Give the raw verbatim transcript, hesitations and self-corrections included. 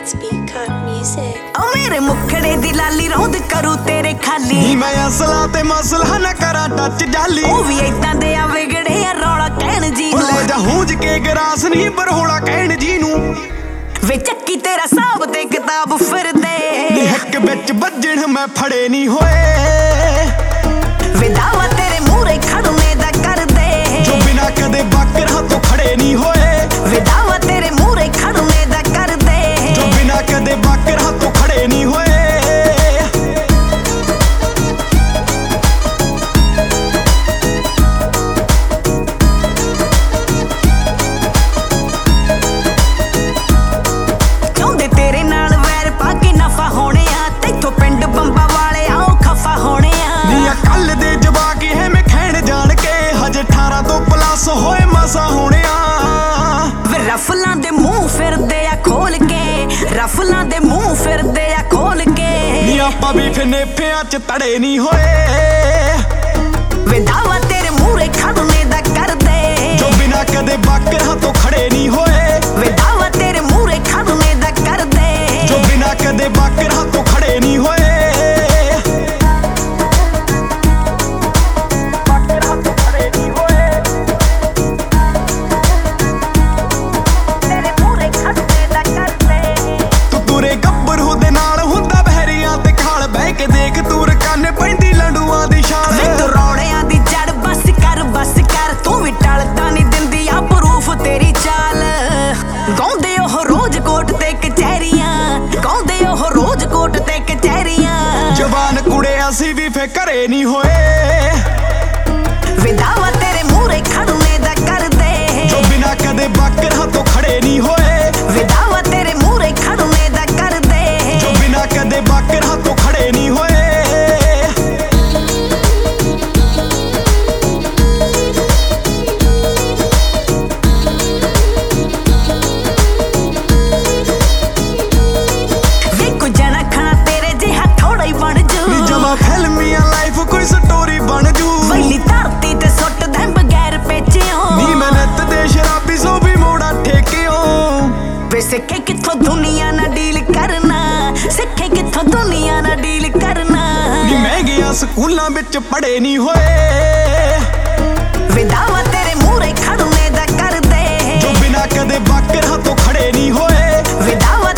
Speaker music. ओ मेरे मुखड़े दी लाली रौंद करू तेरे खाली नी मैं असला ते मसला ना करा टच जाली ओ भी इदां दे आ विगड़े आ रौला कहण जी ओ ले जा हूंज के गरास नी बरहोला कहण जी नू वे चक्की तेरा साहब ते किताब फिर दे नी हक विच वजण मैं फड़े नी होए वे दावा तेरे मूरे खड़ने दा कर दे जो बिना कदे बाकर हाथों खड़े नी होए वे दावा तेरे मूरे खड़ने दा कर दे जो बिना कदे बाकर हाथों खड़े नी होए चाहुंदे तेरे नाल वैर पा के नफा होने आ तैथों पिंड बंबा वाले आओ खफा होने आ नी कल दे जवाकी है मैं खैण जान के हजे अठारह तो प्लस होए मसा होने आ वे रफलां दे मुंह फिरदे आ खोल के रफलां दे मुंह फिरदे आ खोल के नी आपां भी फिने पियां च तड़े नी होए वे दावा तेरे मूरे खड़ने दा कर दे जो बिना कदे बाकर हाथों खड़े नी होए वे दावा तेरे मूरे खड़ने दा कर दे जो बिना कदे बाकर हाथों खड़े नी होए बाकर हाथों खड़े नी होए तेरे मूरे खड़ने दा कर दे तू तुरे गब्बरू दे नाल हुंदा बहरियां ते खाल बह के देख तूर काने पैंदी लंडूआं दी छाल वे तू रौड़ियां दी जड़ बस कर बस कर तू भी टलदा नी दिंदी आ प्रूफ तेरी चाल गाउंदे ओह रोज कोट ते कचहरियां गाउंदे ओह रोज कोट ते कचहरियां जवान कुड़े असी भी फे करे नी होए वे दावा तेरे मूरे खड़ने दा कर दे जो बिना कदे बाकर हाथों खड़े नी होए वे दावा तेरे मूरे खड़ने दा कर दे जो बिना कदे बाकर हाथों खड़े नी होए वे को जना खाना तेरे जिहा थोड़ा ही बन जू नी जमा फिल्मिया लाइफ कोई स्टोरी बन जू वैली धरती ते सुੱਟ दे बगैर पेचियों नी मैं नित दे शराबी सो भी मोड़ा ठेकियों वे सिੱਖੇ किथों दुनिया ना डील करना सिੱਖੇ किथों दुनिया ना डील करना नी मैं गया स्कूलां विच पढ़े नी होए वे दावा तेरे मूरे खड़ने दा कर दे जो बिना कदे बाकर हाथों खड़े नी होए वे दावा